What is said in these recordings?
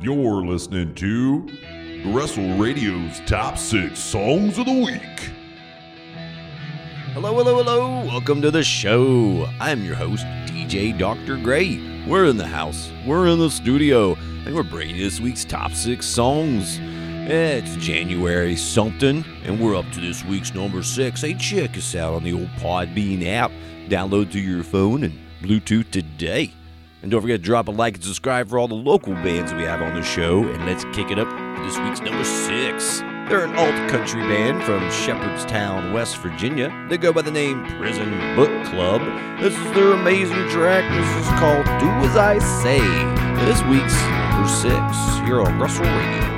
You're listening to Wrestle Radio's Top 6 Songs of the Week. Hello. Welcome to the show. I'm your host, DJ Dr. Gray. We're in the house. We're in the studio. And we're bringing you this week's Top 6 Songs. It's January something, and we're up to this week's number 6. Hey, check us out on the old Podbean app. Download to your phone and Bluetooth today. And don't forget to drop a like and subscribe for all the local bands we have on the show. And let's kick it up to this week's number 6. They're an alt-country band from Shepherdstown, West Virginia. They go by the name Prison Book Club. This is their amazing track. This is called Do As I Say. This week's number 6 here on Wrestle Radio.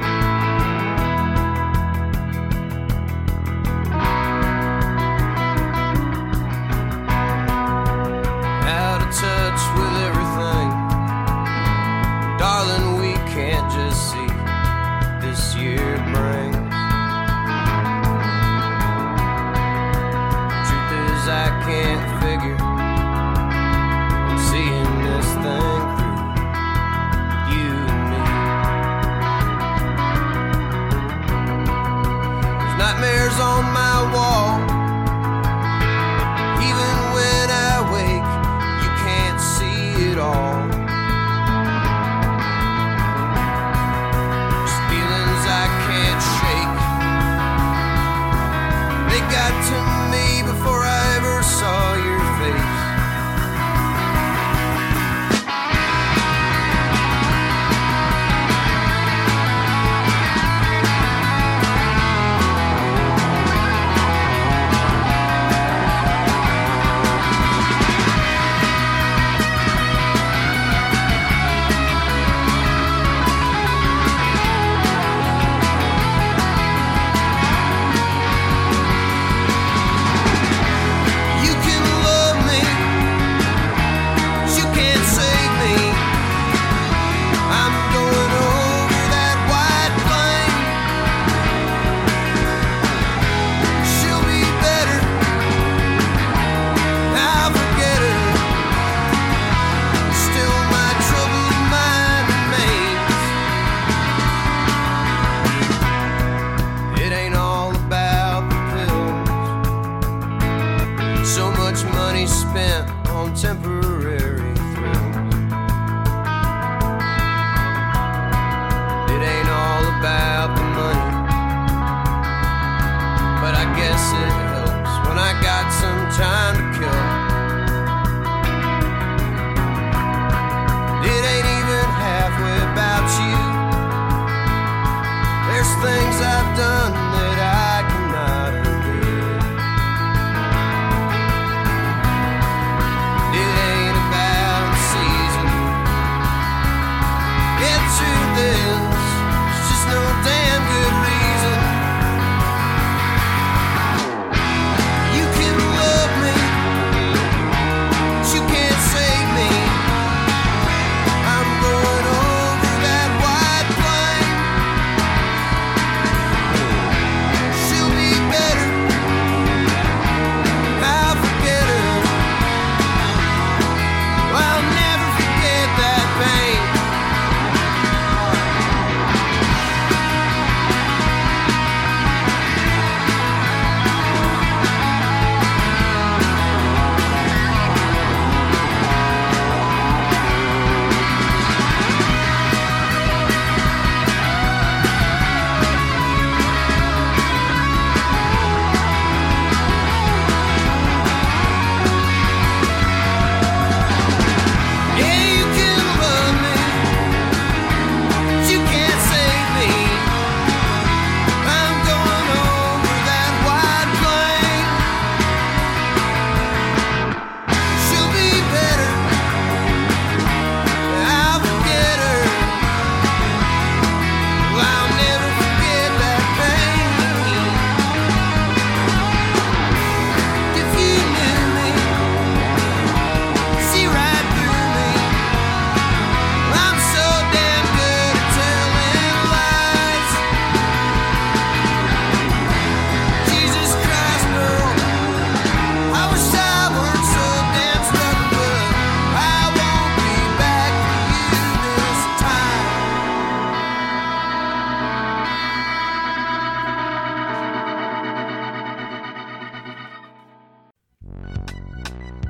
On my wall, even when I wake, you can't see it all. Just feelings I can't shake. They got to me before I ever saw your face. Temporary thrills. It ain't all about the money, but I guess it helps when I got some time to kill. It ain't even halfway about you. There's things I've done that I cannot undo. It ain't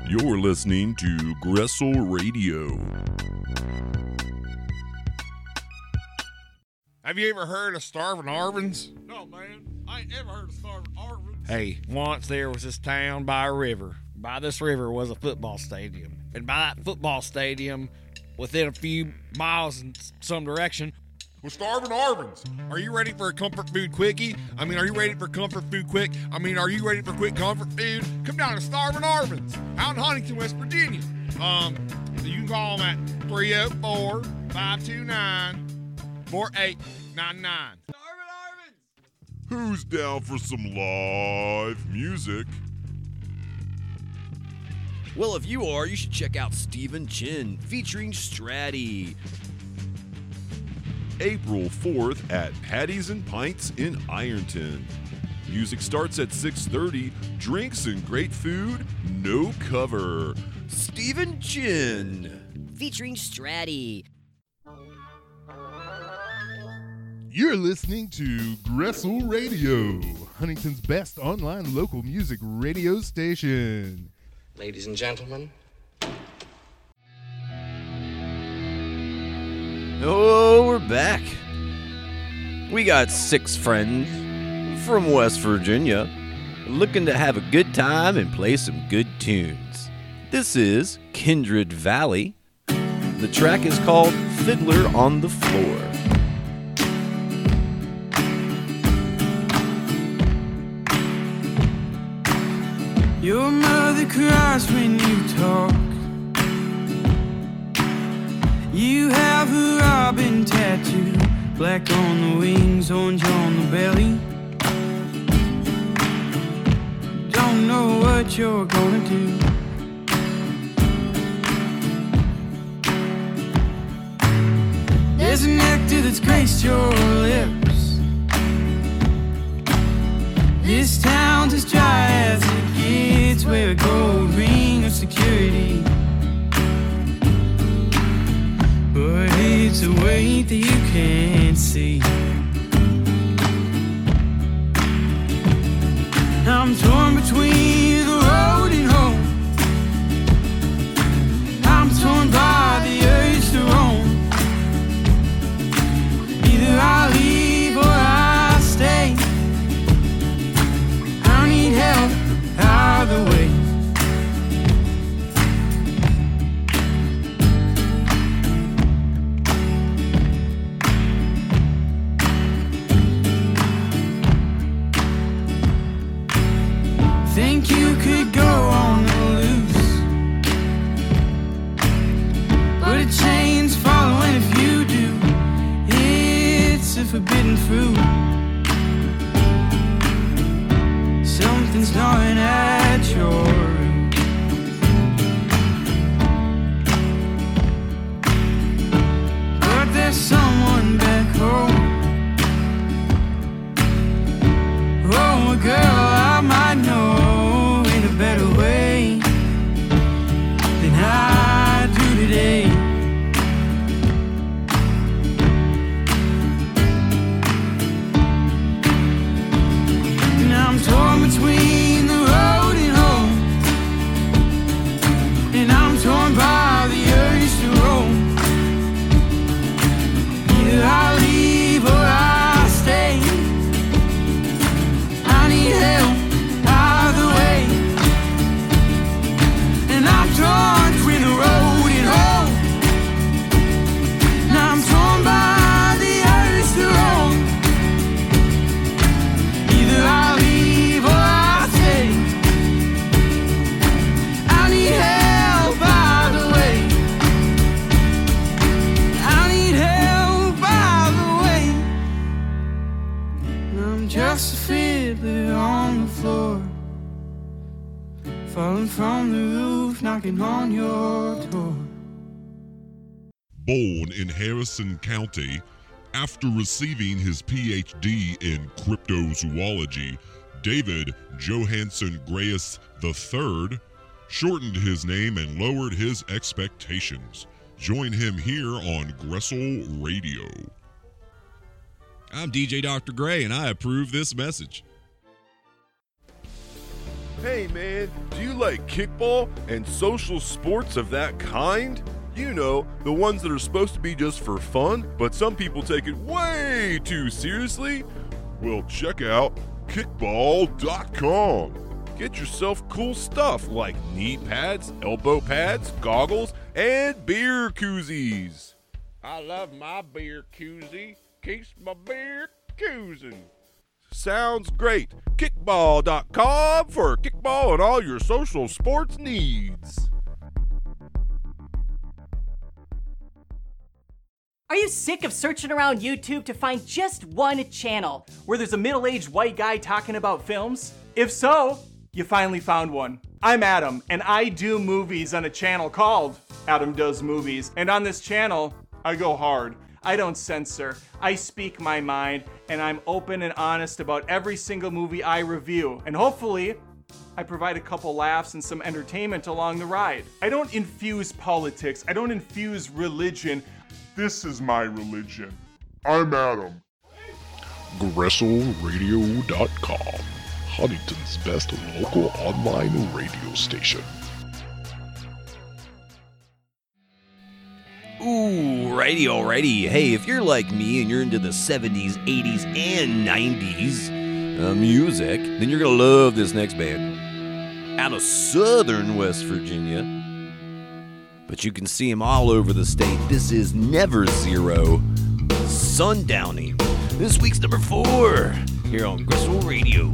You're listening to Gressel Radio. Have you ever heard of Starvin' Arvins? No, man. I ain't ever heard of Starvin' Arvins. Hey, once there was this town by a river. By this river was a football stadium. And by that football stadium, within a few miles in some direction, Well, Starvin' Arvins. are you ready for a comfort food quickie? Are you ready for comfort food quick? Are you ready for quick comfort food? Come down to Starvin' Arvins out in Huntington, West Virginia. You can call them at 304-529-4899. Who's down for some live music? Well, if you are, you should check out Stephen Chin featuring Stratty. April 4th at Patties and Pints in Ironton. Music starts at 6:30. Drinks and great food, no cover. Stephen Chin. Featuring Stratty. You're listening to Gressel Radio, Huntington's best online local music radio station. Ladies and gentlemen. Oh, we're back. We got 6 friends from West Virginia looking to have a good time and play some good tunes. This is Kindred Valley. The track is called Fiddler on the Floor. Your mother cries when you talk. You have a robin tattoo, black on the wings, orange on the belly. Don't know what you're gonna do. There's a nectar that's graced your lips. This town's as dry as it gets. Wear a gold ring of security, but it's a weight that you can't see. I'm torn between the road and home. I'm torn by the urge to roam. Either I leave or I stay. I need help either way. Think you could go on the loose, but a chain's following if you do. It's a forbidden fruit. Something's gnawing at your root. But there's someone back home. Oh, a girl I might know in a better way than I do today. And I'm torn between the road and home, and I'm torn by the urge to roam. Either I leave or I stay. I need help either way. And I'm torn between the road and home, and I'm torn by the urge to roam. Either I leave or I stay. I need help either way. I need help either way. And I'm just a fiddler on the floor, falling from the roof, knocking on your door. Born in Harrison County, after receiving his PhD in cryptozoology, David Johansen Grayus III shortened his name and lowered his expectations. Join him here on Gressel Radio. I'm DJ Dr. Gray, and I approve this message. Hey man, do you like kickball and social sports of that kind? You know, the ones that are supposed to be just for fun, but some people take it way too seriously? Well, check out kickball.com. Get yourself cool stuff like knee pads, elbow pads, goggles, and beer koozies. I love my beer koozie. Keeps my beer koozing. Sounds great. Kickball.com for kickball and all your social sports needs. Are you sick of searching around YouTube to find just one channel where there's a middle-aged white guy talking about films? If so, you finally found one. I'm Adam, and I do movies on a channel called Adam Does Movies. And on this channel, I go hard. I don't censor. I speak my mind, and I'm open and honest about every single movie I review. And hopefully, I provide a couple laughs and some entertainment along the ride. I don't infuse politics. I don't infuse religion. This is my religion. I'm Adam. GresselRadio.com, Huntington's best local online radio station. Ooh, righty. Hey, if you're like me and you're into the 70s, 80s, and 90s music, then you're going to love this next band. Out of southern West Virginia. But you can see them all over the state. This is Never Zero, Sundowning. This week's number 4 here on Gressel Radio.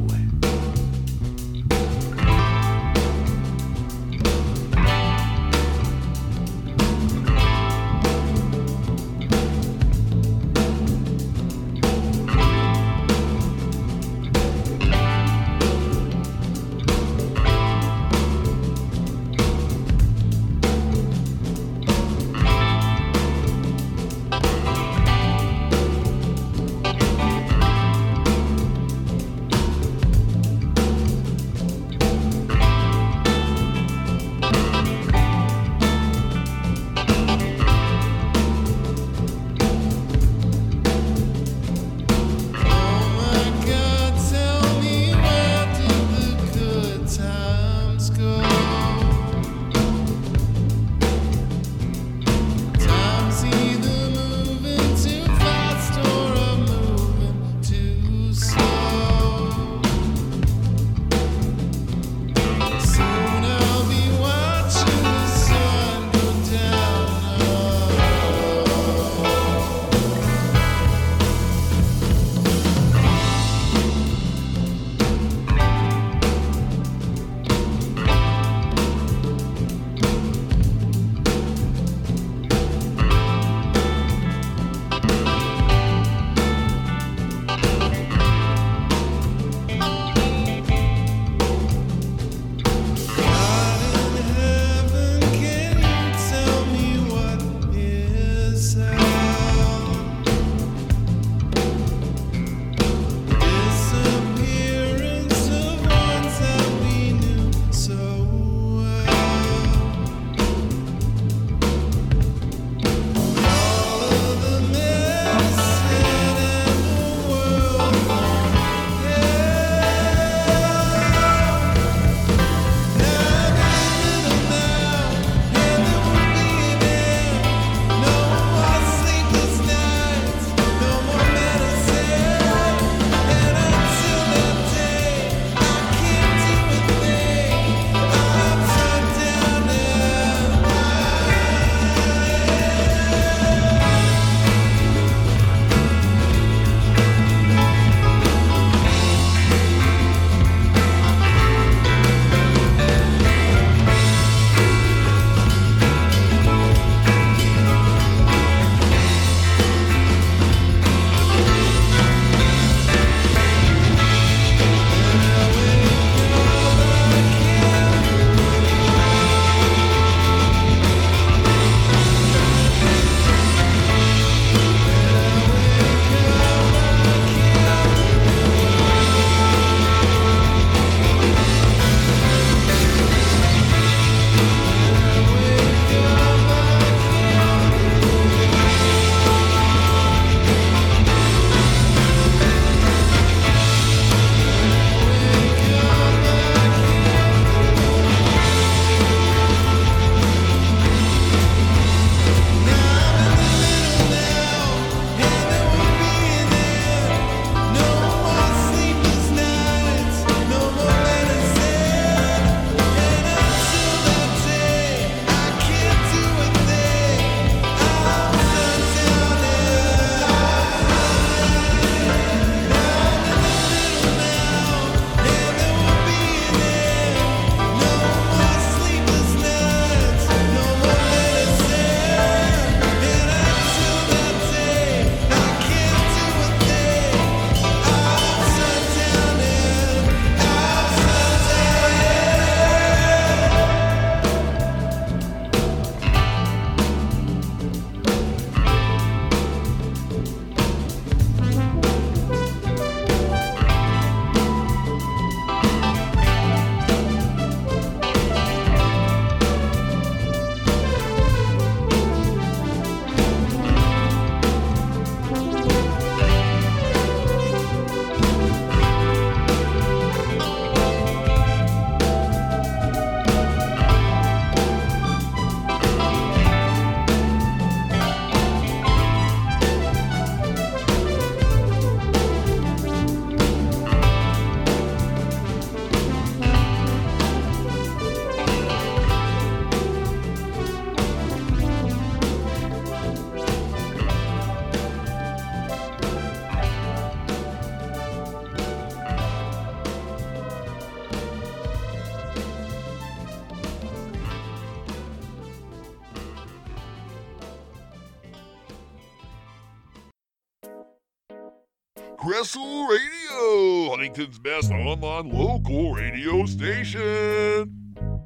Gressel Radio, Huntington's best online local radio station.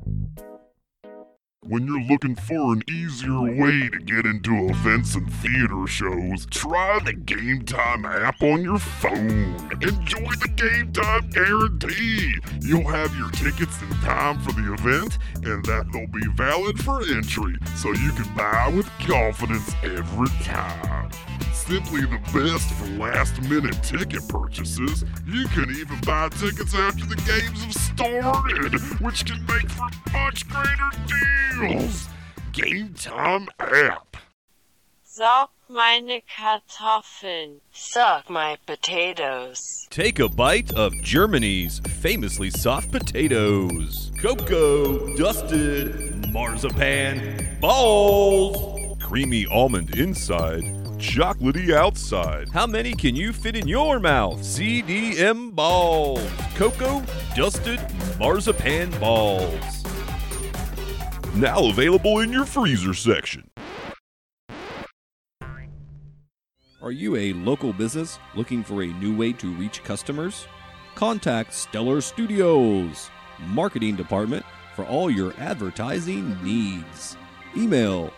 When you're looking for an easier way to get into events and theater shows, try the Game Time app on your phone. Enjoy the Game Time guarantee. You'll have your tickets in time for the event, and that they'll be valid for entry, so you can buy with confidence every time. Simply the best for last-minute ticket purchases. You can even buy tickets after the games have started, which can make for much greater deals. Game Time app. Saug meine Kartoffeln. Suck my potatoes. Take a bite of Germany's famously soft potatoes. Cocoa dusted marzipan balls. Creamy almond inside, chocolatey outside. How many can you fit in your mouth? CDM balls. Cocoa dusted marzipan balls. Now available in your freezer section. Are you a local business looking for a new way to reach customers? Contact Stellar Studios, marketing department for all your advertising needs. Email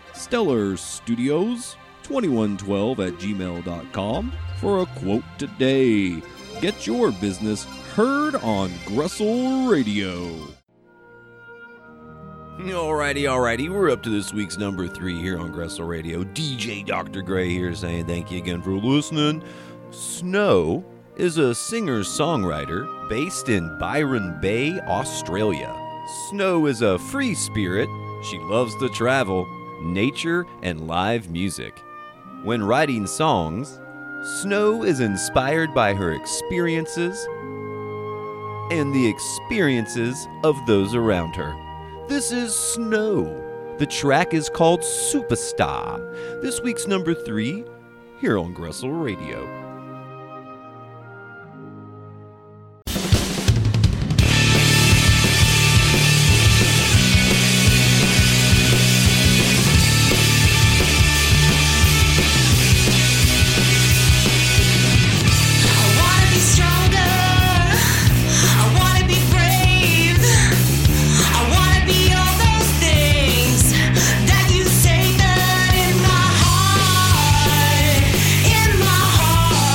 stellarstudios2112@gmail.com for a quote today. Get your business heard on Gressel Radio. Alrighty. We're up to this week's number 3 here on Gressel Radio. DJ Dr. Gray here saying thank you again for listening. Snow is a singer-songwriter based in Byron Bay, Australia. Snow is a free spirit. She loves to travel, nature, and live music. When writing songs, Snow is inspired by her experiences and the experiences of those around her. This is Snow. The track is called Superstar. This week's number 3 here on Gressel Radio. In my heart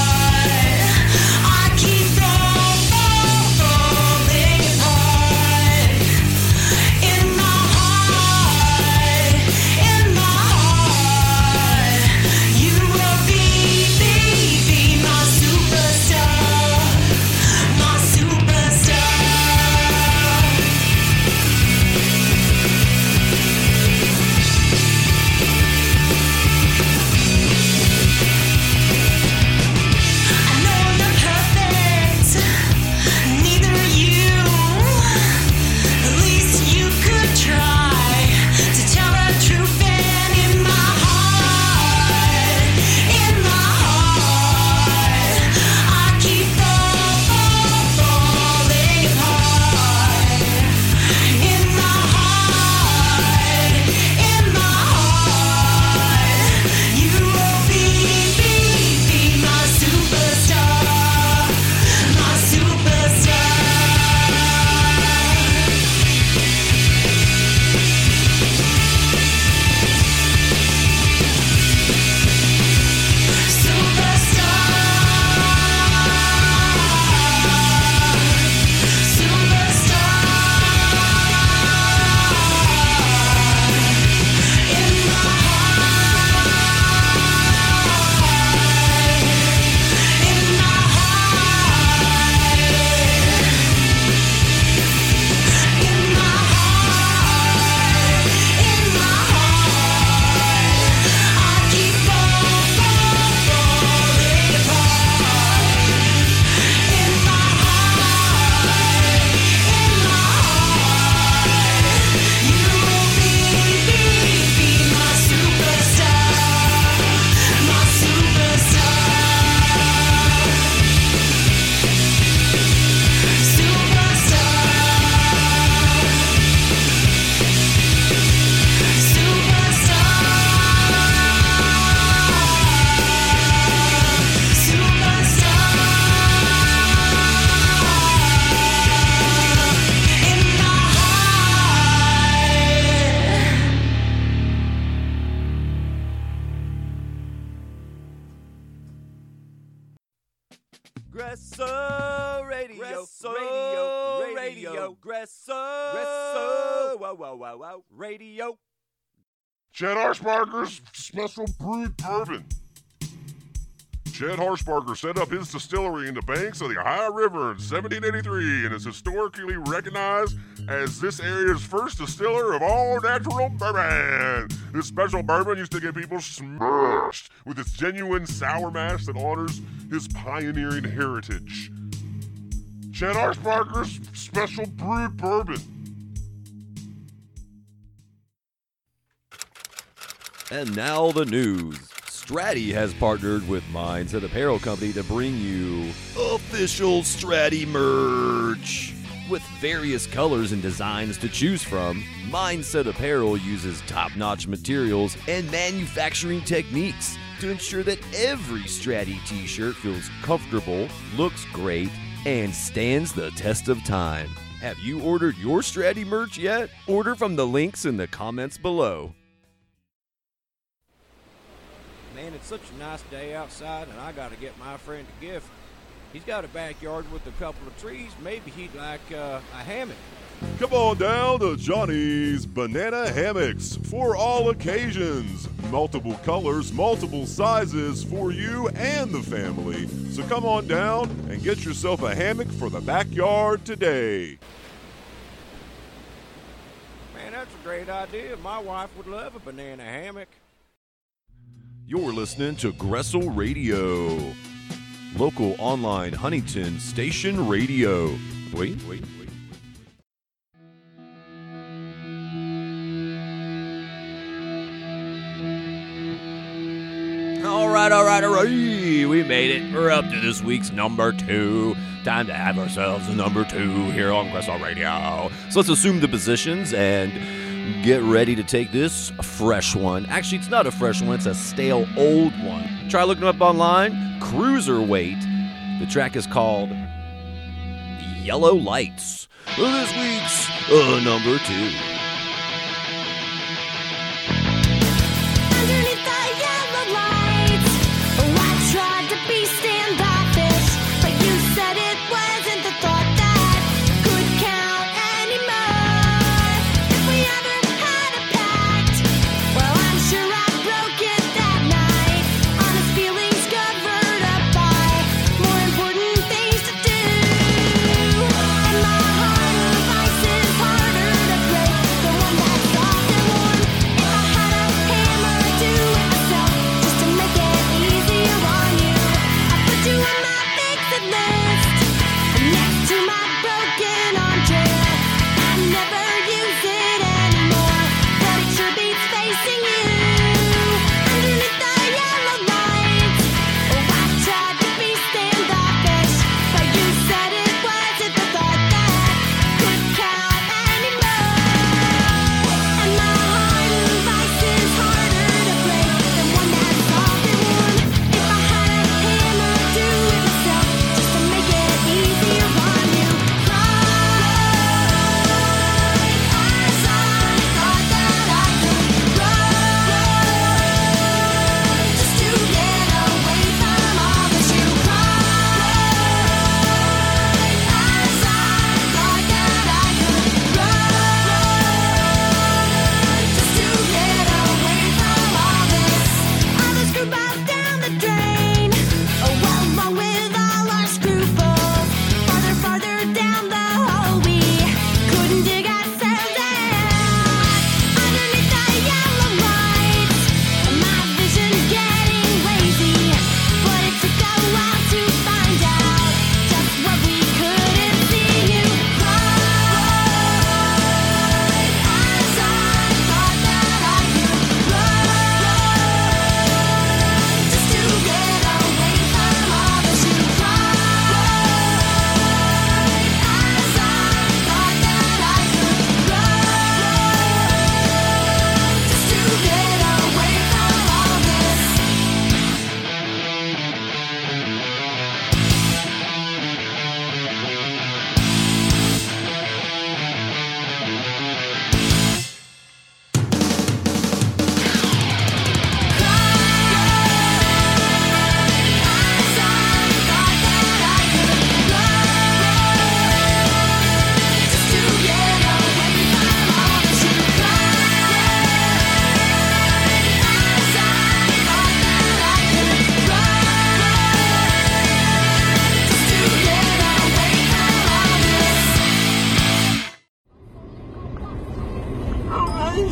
Radio. Chad Harshbarger's Special Brewed Bourbon. Chad Harshbarger set up his distillery in the banks of the Ohio River in 1783 and is historically recognized as this area's first distiller of all natural bourbon. This special bourbon used to get people smashed with its genuine sour mash that honors his pioneering heritage. Chad Harshbarger's Special Brewed Bourbon. And now the news. Stratty has partnered with Mindset Apparel Company to bring you official Stratty merch. With various colors and designs to choose from, Mindset Apparel uses top-notch materials and manufacturing techniques to ensure that every Stratty t-shirt feels comfortable, looks great, and stands the test of time. Have you ordered your Stratty merch yet? Order from the links in the comments below. Man, it's such a nice day outside, and I got to get my friend a gift. He's got a backyard with a couple of trees. Maybe he'd like a hammock. Come on down to Johnny's Banana Hammocks for all occasions. Multiple colors, multiple sizes for you and the family. So come on down and get yourself a hammock for the backyard today. Man, that's a great idea. My wife would love a banana hammock. You're listening to Gressel Radio, local online Huntington station radio. Wait. All right. We made it. We're up to this week's number 2. Time to have ourselves a number 2 here on Gressel Radio. So let's assume the positions and get ready to take this fresh one. Actually, it's not a fresh one. It's a stale old one. Try looking up online. Cruiserweight. The track is called Yellow Lights. This week's number 2. Harder to break.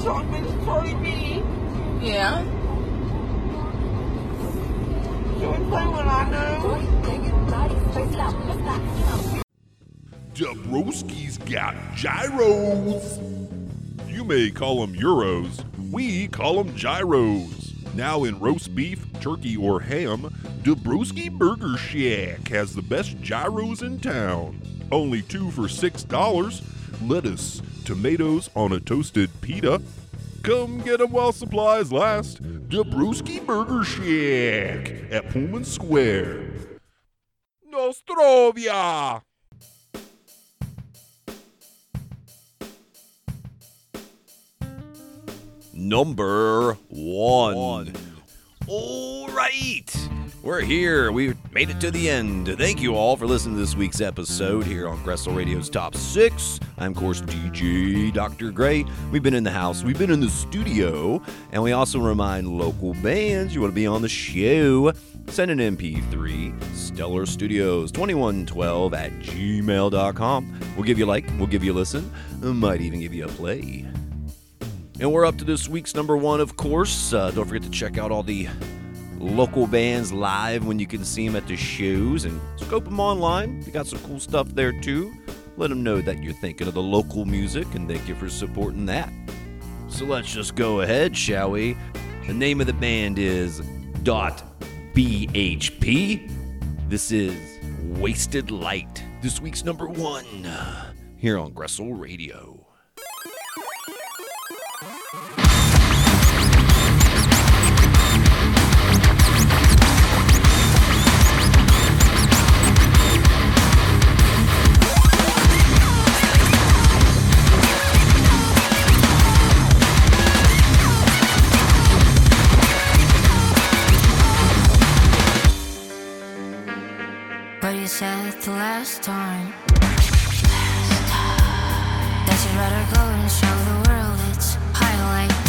song makes Cardi B. Yeah? Can we play what I know? Dabrowski's got gyros. You may call them Euros. We call them gyros. Now in roast beef, turkey, or ham, Dabrowski Burger Shack has the best gyros in town. Only 2 for $6. Lettuce, tomatoes on a toasted pita. Come get 'em while supplies last. Dabrowski Burger Shack at Pullman Square. Nostrovia! Number 1. All right. We're here. We made it to the end. Thank you all for listening to this week's episode here on Gressel Radio's Top 6. I'm, of course, DJ Dr. Gray. We've been in the house. We've been in the studio. And we also remind local bands you want to be on the show. Send an MP3, Stellar Studios 2112 at gmail.com. We'll give you a like. We'll give you a listen. Might even give you a play. And we're up to this week's number 1, of course. Don't forget to check out all the local bands live when you can see them at the shows, and scope them online. We got some cool stuff there too. Let them know that you're thinking of the local music, and thank you for supporting that. So let's just go ahead, shall we? The name of the band is .bhp. This is Wasted Light. This week's number 1 here on Gressel Radio. But you said the last time that you'd rather go and show the world its highlight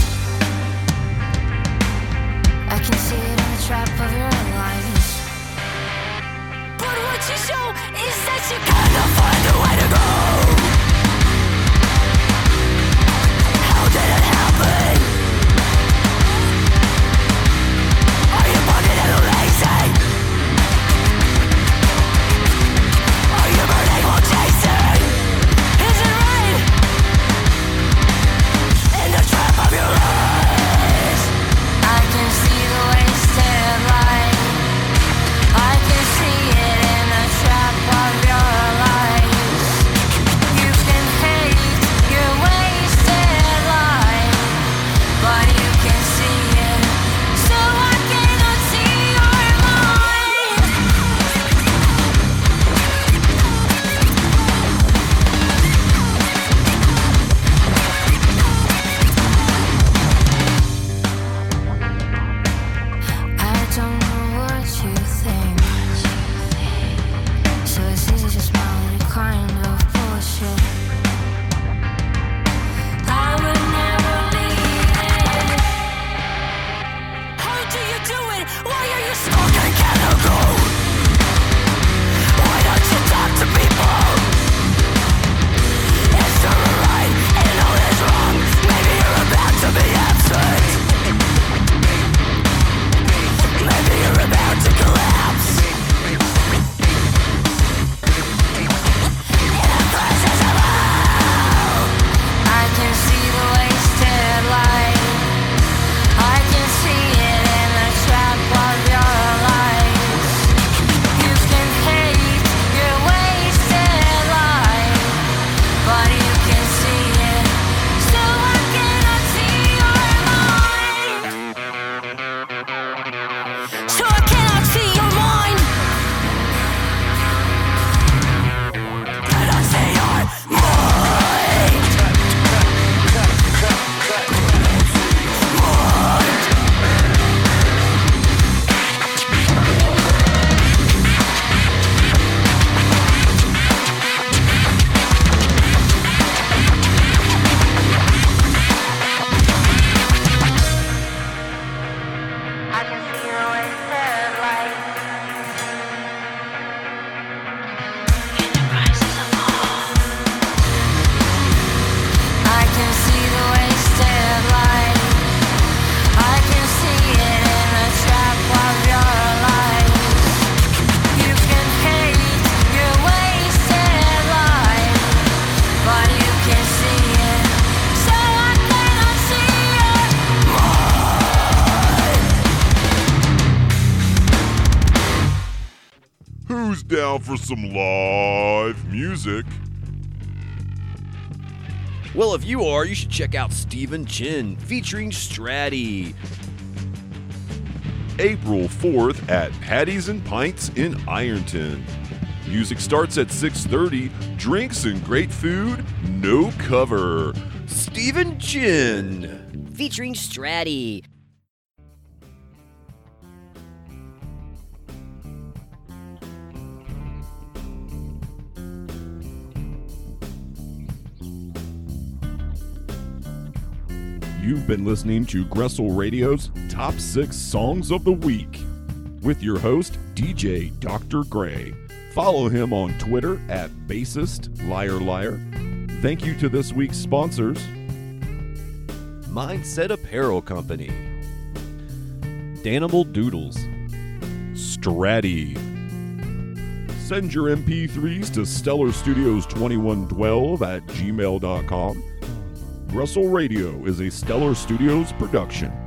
down for some live music? Well, if you are, you should check out Stephen Chin featuring Stratty. April 4th at Patties and Pints in Ironton. Music starts at 6:30. Drinks and great food, no cover. Stephen Chin featuring Stratty. You've been listening to Gressel Radio's Top 6 Songs of the Week with your host, DJ Dr. Gray. Follow him on Twitter at bassistliarliar. Thank you to this week's sponsors: Mindset Apparel Company, Danimal Doodles, Stratty. Send your MP3s to stellarstudios2112 at gmail.com. Gressel Radio is a Stellar Studios production.